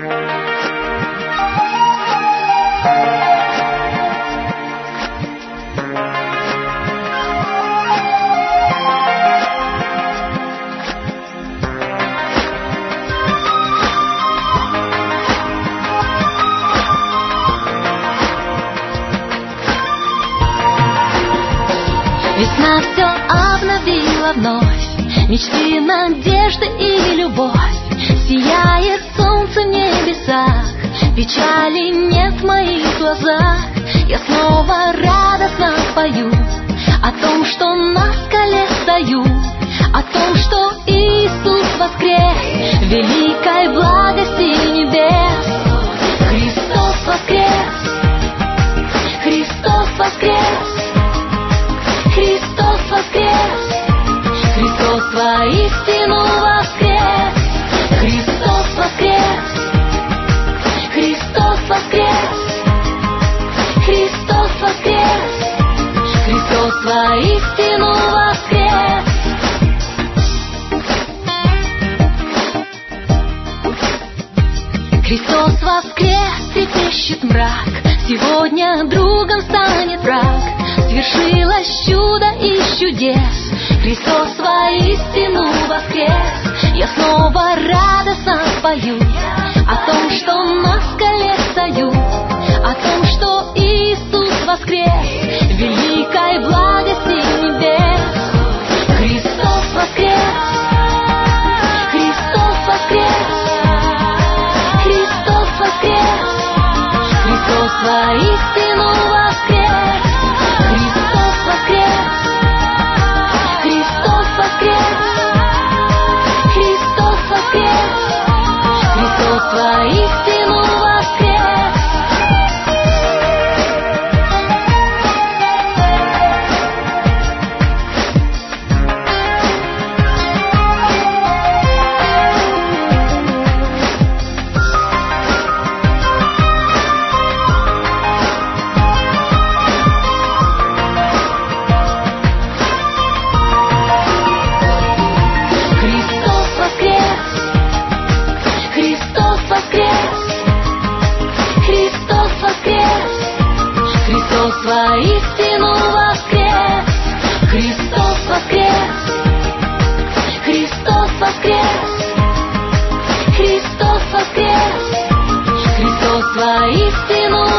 Весна все обновила вновь, мечты, надежды и любовь. Сияет солнце в небесах, печали нет в моих глазах. Я снова радостно пою о том, что на скале стою, о том, что Иисус воскрес, великой благости небес. Христос воскрес, Христос воскрес, Христос воскрес, Христос воистину воскрес, Христос воскрес, Христос воскрес, Христос воскрес, Христос воистину воскрес. Христос воскрес, трепещет мрак, сегодня другом станет враг. Свершилось чудо из чудес, Христос воистину воскрес. Я снова радостно пою о том, что на скале стою, о том, что Иисус воскрес, великой благости небес. Христос воскрес, Христос воскрес, Христос воскрес, Христос воистину воскрес. Христос воскрес, Христос воскрес, Христос воскрес, Христос воистину воскрес. Христос воистину воскрес, Христос воскрес, Христос воскрес, Христос воскрес, Христос воистину